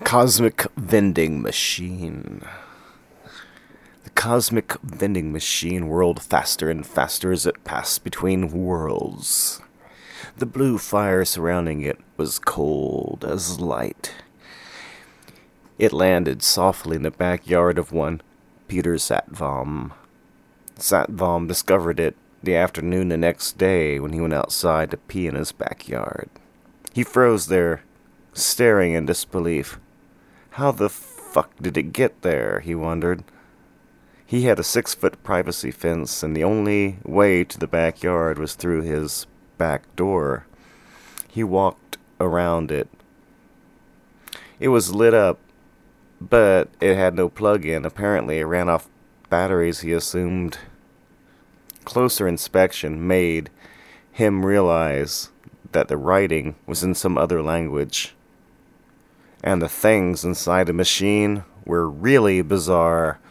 Cosmic vending machine. The cosmic vending machine whirled faster and faster as it passed between worlds. The blue fire surrounding it was cold as light. It landed softly in the backyard of one Peter Satvam. Satvam discovered it the afternoon the next day when he went outside to pee in his backyard. He froze there, staring in disbelief. How the fuck did it get there, he wondered. He had a 6-foot privacy fence, and the only way to the backyard was through his back door. He walked around it. It was lit up, but it had no plug-in. Apparently, it ran off batteries, he assumed. Closer inspection made him realize that the writing was in some other language. And the things inside the machine were really bizarre.